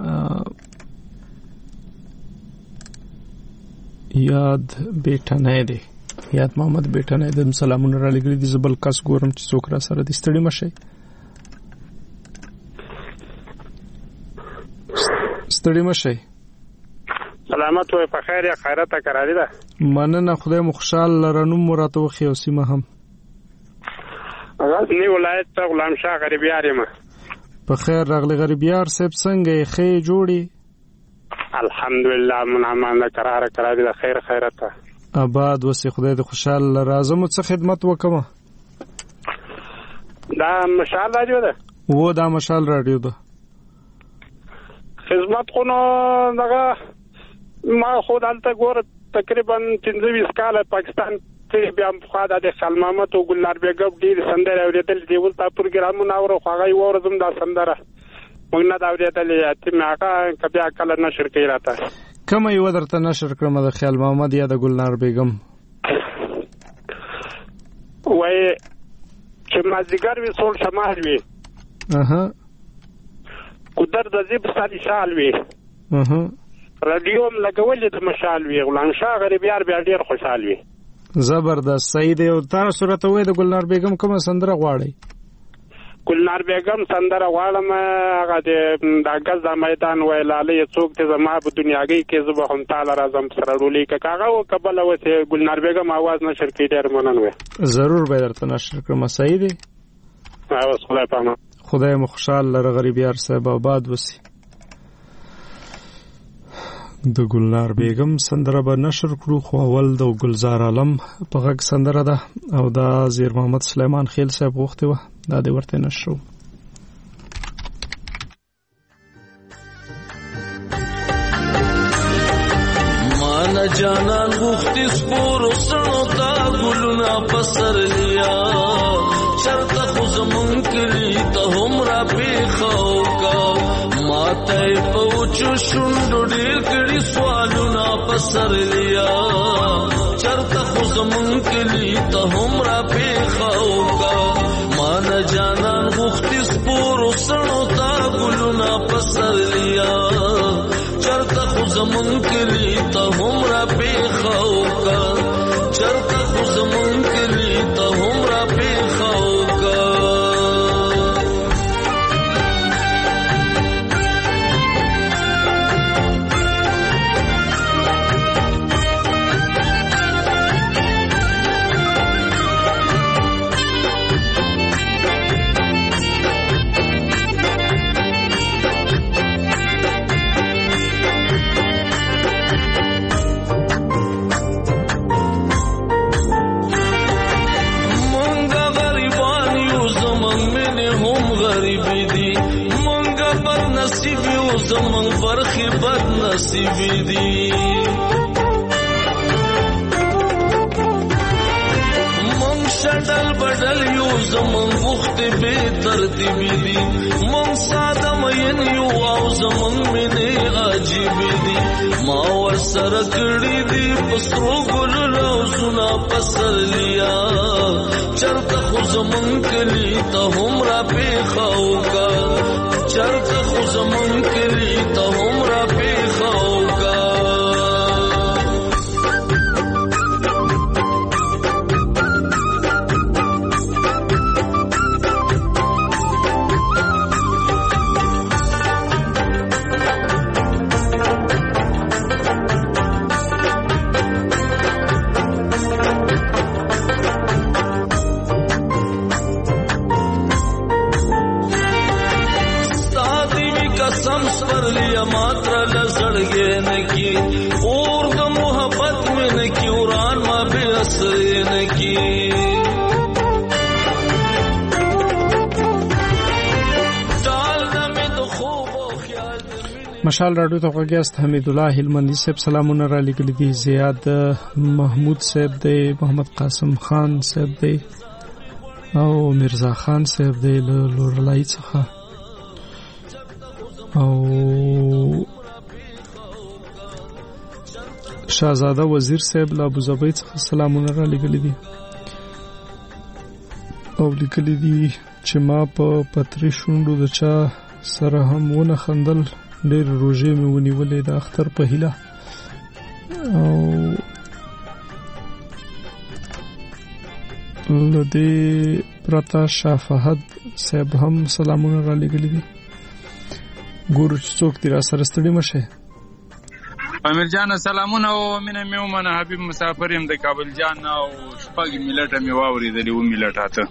یاد بیٹنه دی یاد محمد بیٹنه د سلامونه را لګلي دي. زبل کس ګورم چې څوک را سره دي. ستړي مشه سلامت وي په خیر یا خیرت کراري ده. مننه خدای مو خوشحال لرنوم مراتو خو سیمه هم غزنی ولایت ته غلام شاه غریبیار یم. په خیر راغلی غریبیار صاحب څنګه یې خې جوړي؟ الحمدلله منعمانه کراره کراري ده خیر خیرت آباد وسی. خدای دې خوشحال لرازم. څه خدمت وکم؟ دا مشال رادیو ده و دا مشال رادیو ده خدمت خو نو دغه ما خو دلته ګور تقریبا 15 کال پاکستان بیا خو د خال محمد او ګلنار بیګم ډیر سندره اوریدل دی. ولته پروګرامونه اورو خو هغه ورزم دا سندره موږ نه دا اوریدل چې ماګه کبیا کله نشر کوي راته. کوم یو درته نشر کړم د خیال محمد یا د ګلنار بیګم؟ وای چې مازیګر وی سول شمال وی قدر د زیب سالي شال وی رادیو م لګولې د مشال وی. غلام شاه غریبیار بیا ډیر خوشحال وی. زبردست. صحیح دی. او تاسو صورت وې د ګلنار بیګم کوم سندره غواړي؟ ګلنار بیګم سندره غواړم هغه د غز د میدان ویلاله څوک ته زما په دنیاګي کې زه هم تعالی اعظم سره رولې کاغه او قبل وته ګلنار بیګم आवाज نشر کړي ډیر مننه. ضرور به درته نشر کوم. صحیح دی. اوس خدای پامه. خدای مو خوشحال لره غریبیار صاحب آباد وسی. د ګلنار بیگم سندره به نشر کړو، خو اول د ګلزار عالم په غږ سندره ده او دا زیر محمد سلیمان خیل صاحب غوښتې وه، دا دې ورته نشرو. مانا جانان غوښتې سپورو سړو تا ګلونه پسر لیا، چرته خو زمون کلی ته هم را پیښو کا، ماته په وچو شونډو ډېر کړي سوالونه پسر لیا، چرته خو زمون کلی ته هم را پیښو کا، مانا جانان غوښتې سپورو سړو تا ګلونه پسر لیا، چرته خو زمون کلی ته هم را پیښو کا، چرته خو زمون کلی ته هم را پیښو کا. زمون برخی بد نصیبی دی، من شدل بدل یو زمون وخت بے ترتیبی دی، من ساده مین یو او زمون مینه عجیبی دی، ما ور سره کړی دی پسترو ګل روزونه پسر لیا، چرته خو زمون کلی ته هم را پیښو کا، چرته خو زمون کلی ته هم را پیښو کا. मात्रा लसड़गे न की और द मोहब्बत में न की उड़ान मा बेअसरे न की, مشال راډیو ته غوږیاست. حمید الله هلمندي صاحب سلامونه را لګل دي، زیاد محمود صاحب دی، محمد قاسم خان صاحب دی او مرزا خان صاحب دی له لورلای څخه، او شاهزاده وزیر صاحب له ابوظبي څخه سلامونه را لګل دي او لیکلي دي چې ما په پتري شونډو د چا سره هم ونه خندل، ډېر روژې مې ونیولې د اختر په هیله. او له دې پرته شاه فهد صاحب هم سلامونه را لګلي دي. ګورو چې څوک دې را سره ستړي مشه. امیر جان سلامونه او مینه مې ومنه، حبیب مسافر یم د کابل جان او شپږ ملټه مې واورېدلې و ملټه ته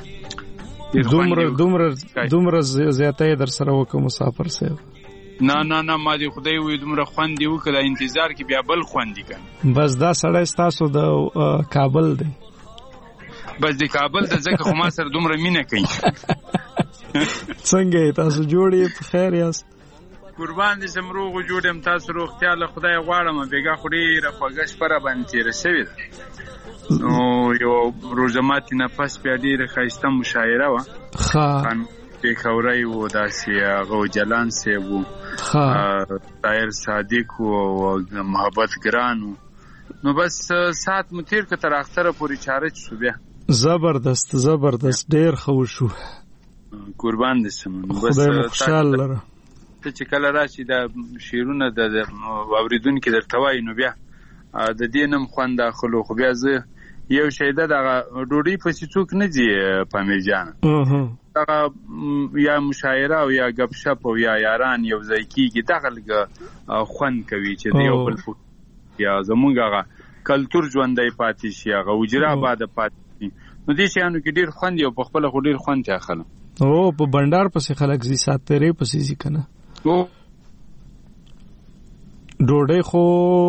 دومره زیاته در سره وکړه مسافر صاحب. نه ما دې خدای وي دومره خوند دی وکړه، انتظار کې بیا بل خوند دی کنه. بس دا سړی ستاسو د کابل دی، بس د کابل د ځکه خو ما سره دومره مینه کوي. څنګه تاسو جوړې په خیر یاست؟ قربان دې سم روغ جوړم، تاسو روغتیا له خدای غواړم. بیګا خو ډېره خوږه شپه را باندې تېره شوې ده، نو یو روزماتي نفس بیا ډېره ښایسته مشاعره وه، پیښوری و، داسې هغه جلان صاحب و، طاهر صادق و او محبت ګران و، نو بس ساعت مو تېر که تر اختره پورې چارج شو. بیا زبردست ډېر ښه وشو. قربان دې سم. خدای مو خوشحال لره. ته چې کله راشي دا شعرونه د اوریدونکو درته وایي نو بیا د دې نم خوند اخلو، خو بیا زه یو شی دغه ډوډۍ پسې څوک نه ځي پامیر جان، دغه یا مشاعره او یا ګپ شپ او یا یاران یو ځای کېږي، دغه لږه خوند کوي چې د یو بل یا زمونږ هغه کلتور ژوندی پاتې شي، هغه وجره آباده پاتې شي، نو دې شیانو کې ډېر خوند یو په خپله خو ډېر خوند ته اخلم. او په بنډار پسې خلک ځي، سات تیرې پسې ځي که نه؟ ډوډۍ خو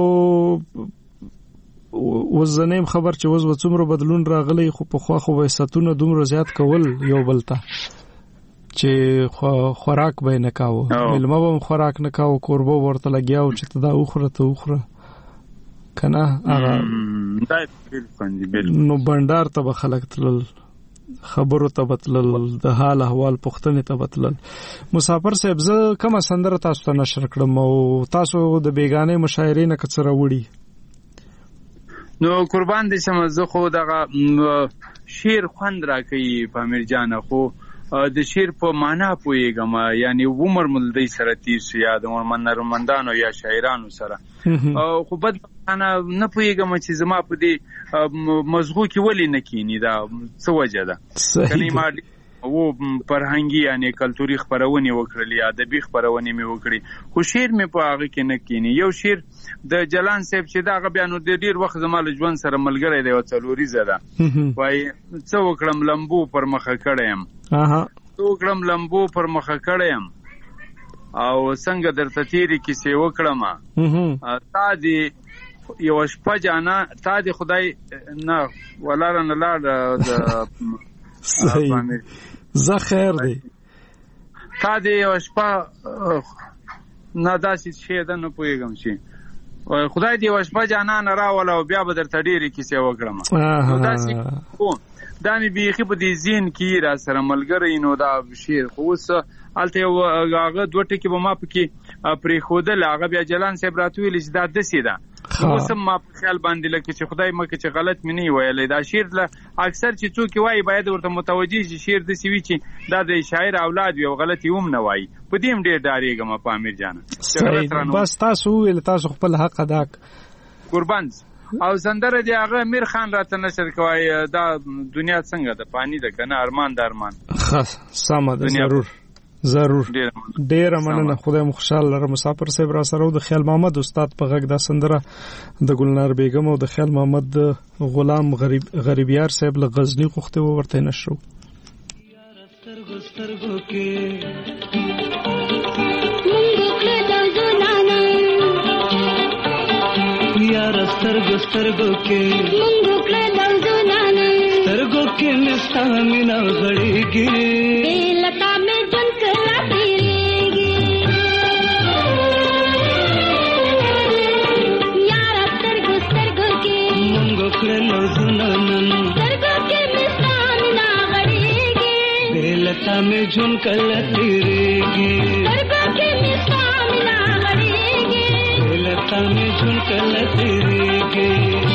وزنیم خبر چې وز څومره بدلون راغلی خو په خوا خو وساتونه دومره زیات کول یو بلته چې خوراک به نه کاوه ملما به خوراک نه کاوه کوربه ورته لګیاو چې ته دا اوخره کنه هغه نو بندر ته به خلک تلل خبرو ته بتلل د حال احوال پوښتنې ته بتلل مسافر صاحب زه کومه سندره تاسو ته نشر کړم او تاسو د بیگانه مشاعرې نه کڅره وړي نو قربان دي سم زه خو دغه شعر خوند راکې پامیر جان خو د شعر په معنا پوهیږم یعنی عمر ملدی سره تیر شي یا د منرمندانو یا شاعرانو سره خو بد انا نه پوهیږم چې زما په دې مزغو کې ولې نه کینی دا څه وجه ده کني ما او فرهنګي یعنی کلتوري خبرونه وکړلې ادبي خبرونه مې وکړي خو شعر مې په هغه کې نه کینی یو شعر د جلان صاحب چې دا بیانو د ډیر وخت زمال ژوند سره ملګری دی او څلوري زده وای څو کړم لمبو پر مخه کړم څو کړم لمبو پر مخه کړم او څنګه درته تیری کیسه وکړم تا دې یو شپه جانا تا دې خدای نه ولاره نه لاړ د زه خیر دی تا دې یو شپه نه داسې شي ده نه پوهېږم چې خدای دې یو شپه جانان راوله او بیا به درته ډېرې کیسې وکړم نو داسې دا مې بیخي په دې ذهن کې را سره ملګری نو دا شعر خو اوس هلته یو هغه دوه ټکي به ما پکې پرېښودل هغه بیا جلان صاحب راته ویلې چې دا داسې ده اوس هم ما په خیال باندې لکه چې خدای مکه چې غلط مې نه ویلی دا شعر اکثر چې څوک وایي باید ورته متوجه شي شعر داسې وي چې دا د شاعر اولاد وي او غلط یې هم نه وایي په دې هم ډېر ډارېږم په امیر جانه بس تاسو وویل تاسو خپل حق ادا قربان او سندره دی هغه امیر خان راته نشر کوي دا دنیا څنګه ده پانی ده کنه ارمان د ارمان سمه ده ضرور ډیر مننه خدای مو خوشاله لره مسافر صاحب را سره د خیال محمد استاد په غږ دا سندره د ګلنار بیگم او د خیال محمد غلام غریبیار صاحب له غزنی خوخته ورته نشو یار سترګو کې مونږ کله دوزونه سترګو کې مستا مینا غړېږي لتا مې جن کلا تیریږي یار سترګو کې مونږ کله دوزونه سترګو کې مستا مینا غړېږي لتا مې جن کلا تیریږي سترګو کې مستا مینا غړېږي لتا مې جن کلا تیریږي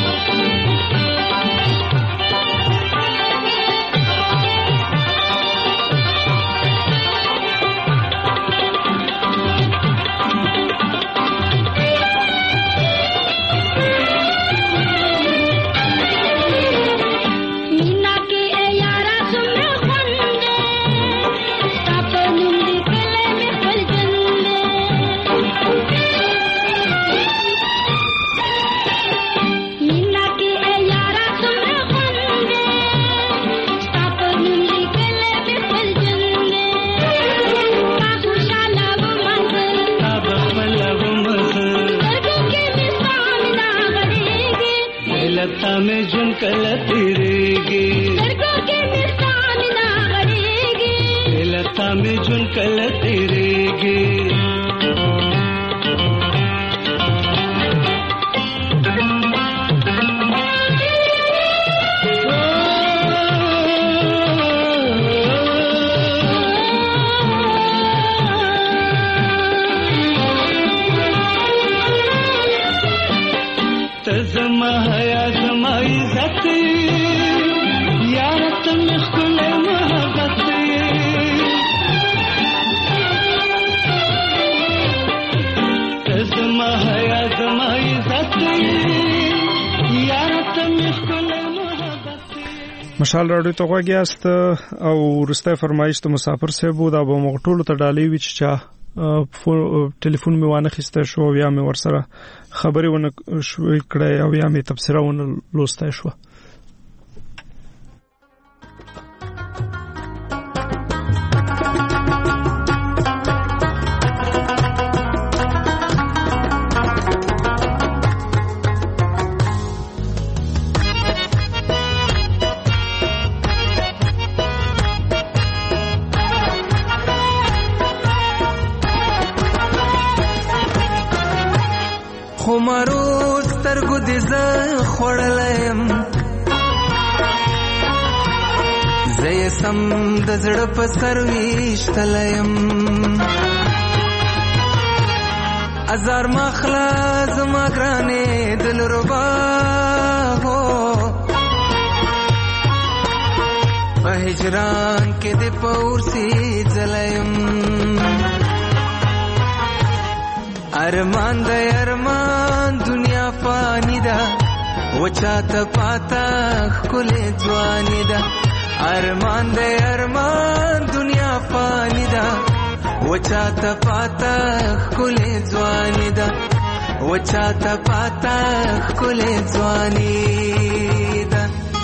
लता में झुमकल तिरेगी सरगो के मिसाल ना गड़ेगी लता में झुमकल तिरेगी तज़मा हया ज़मा इज़्ज़त यार तुम खुल मोहब्बत तज़मा हया ज़मा इज़्ज़त यार तुम खुल मोहब्बत مشال راډیو ته غواګیاست او ورسته فرمایش ته مسافر صاحب دا به مغټول ته ډالې وی چې ټلیفون می وانه خسته شو یا می ورسره خبرې ونه شوې کړې او یا می تفسیره ونه لوسته شو دې زه خوړلیم زه یې سم د زړه په سر ویشتلیم ازار مخلا زما ګرانې دلربا هو په هجران کې دې پورسي ځلیم ارمان د ارمان دنیا فانی ده وچاته پاتا ښکلې ځواني ده ارمان د ارمان دنیا فانی ده وچاته پاتا ښکلې ځواني ده وچاته پاتا ښکلې ځواني ده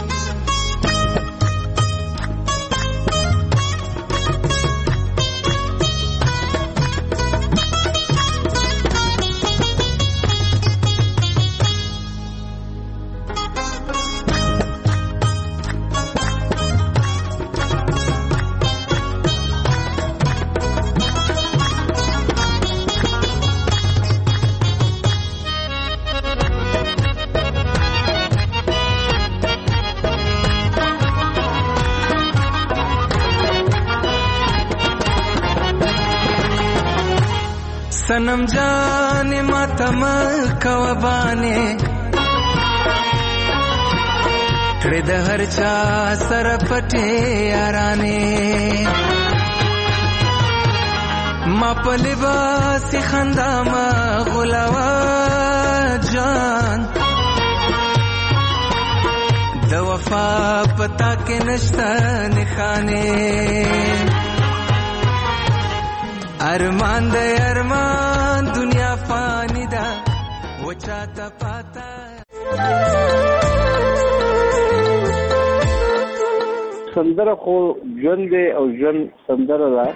सनम जाने मातम कवबाने कड़े द हर चा सर पटे याराने मा पलिबासी खंदा मा गुलावा जान द वफा पता के नश्ता निखाने अरमान दे अरमान दुनिया फानी दा वो चाहता पाता سندره خو ژوند دی او ژوند سندره ده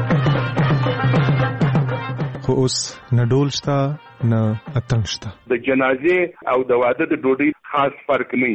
خو اوس نه ډول شته نه اتڼ شته د جنازې او د واده د ډوډۍ خاص فرق نه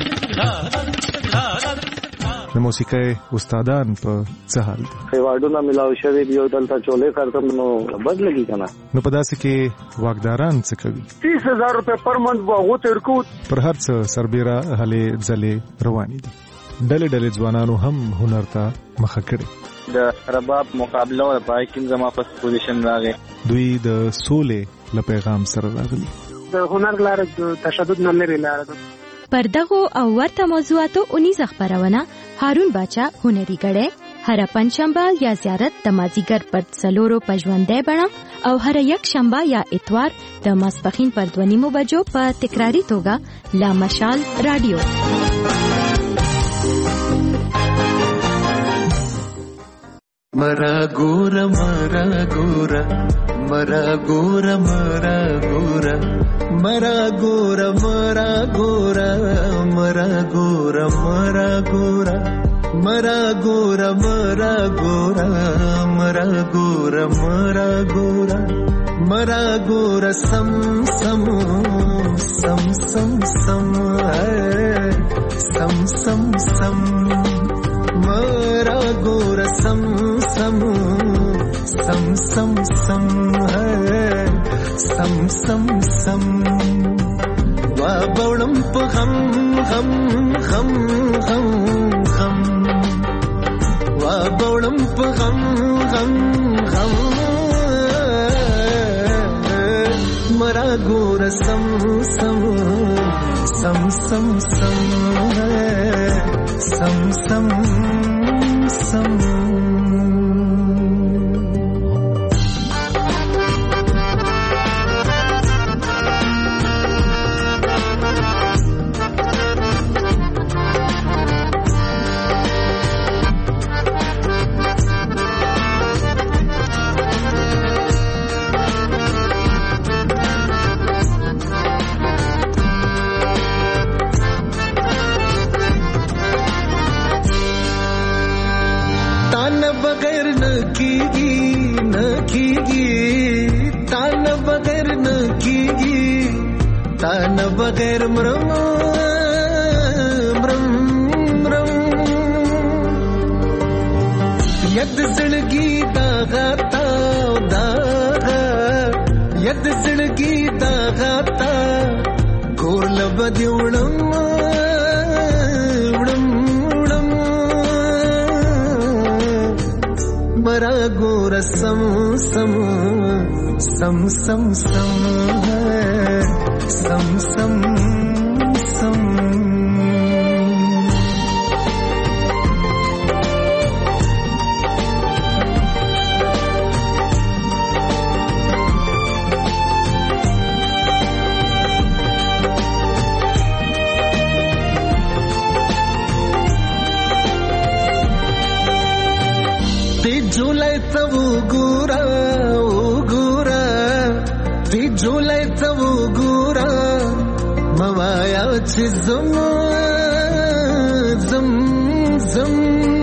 د موسیقۍ استادان په څه حال دي ایوارډونه ملاو شوی دی او دلته چولې کارتم نو بد لګي کنه نو په داسې کې واګداران څه کوي 30000 روپے پر منت وغو تر کو پر هر څه سربېره هلې ځلې روانې دي ډلې ډلې ځوانانو هم هنر ته مخه کړي د رباب مقابله او پای کې زما په پوزیشن راغی دوی د سولې له پیغام سره راغلي د هنر لاره د تشدد نه لري لاره ده پر دغه او ورته موضوعاتو 19 خبرونه هارون باچا هنري غړې هر پنځشنبه یا زیارت د مازیګر پر څلورو پژوندې بڼه او هر یک شنبه یا اتوار د ماسپخین پر 2:30 بجو په تکراری توګه لا مشال رادیو مرا ګورا مرا ګورا مرا ګورا مرا ګورا مرا ګورا مرا ګورا مرا ګورا مرا ګورا مرا ګورا مرا ګورا مرا ګورا مرا ګورا مرا ګورا سم سم سم سم سم سم سم سم مرا ګورا سم سم سم سم سم سم سم سم وا بوړم په غم غم غم غم غم وا بوړم په غم غم غم مرا ګور سم سم سم سم سم سم سم سم बगैर मरम मरम मरम यद जिंदगी दागाता दागा यद जिंदगी दागाता गोर मरा गोर सम सम सम सम सम सम सम सम झुलाय तव गुरा ओ गुरा ती झुलाय तव गुरा मवायाची झम झम झम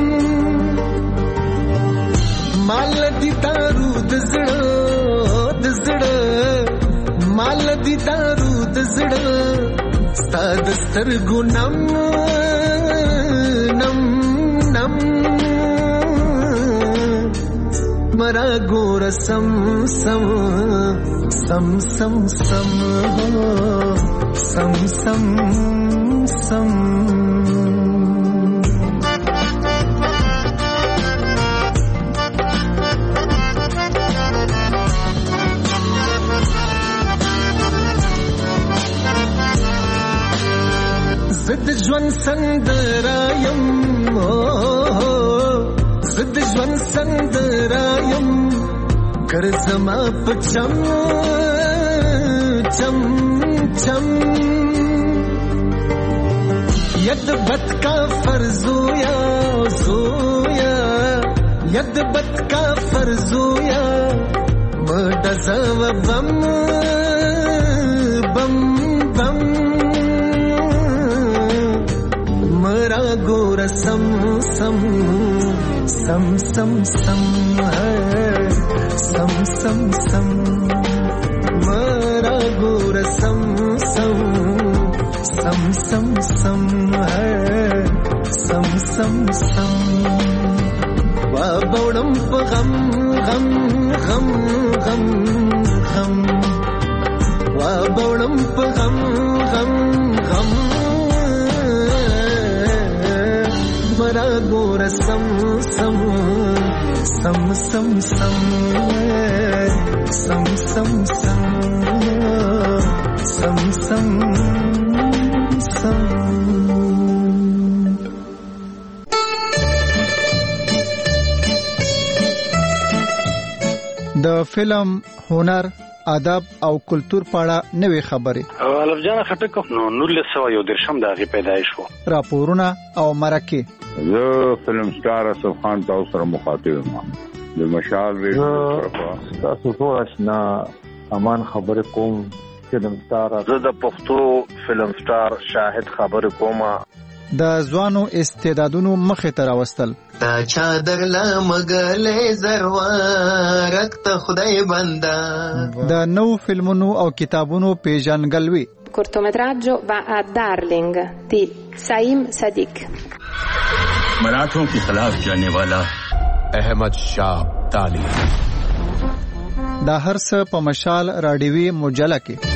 माल दी दारू दजड दजड माल दी दारू दजड स्ताद स्तरगु नम नम नम मरा गोर सम सम सम सम सम सम सम सम जिद ज्वन संदरायम जिद ज्वन संदरायम कर जमा पचम चम चम यद बत का फर्जोया जोया यद बत का फर्जोया मडज़व बम बम बम मरा गोर सम सम सम सम सम सम सम सम मरा गोर सम सम सम सम सम सम सम सम वा बौड़म गम गम गम गम गम वा बौड़म गम गम गम मरा गोर सम सम सम सम सम सम सम सम सम सम सम د فلم هنر ادب او کلچر پاړه نوې خبرې الفجان خټک نو 1913 دغه پیدایش وو راپورونه او مرکه زه فلم سٹار اسف خان تاسو سره مخاطب یم د مشال ریډیو تاسو ټول آشنا امان خبر کوم فلم سٹار زه د پښتو فلم سٹار شاهد خبر کوم د ځوانو استعدادونو مخه ته راوستل تا چادر لا مګلې زروارک ته خدای بندا د نو فلمونو او کتابونو پیژنګلوي cortometraggio va a Darling di Saim Sadiq मराठों के खिलाफ जाने वाला अहमद शाह ताली دا هر څه په مشال راډیوي مجله کې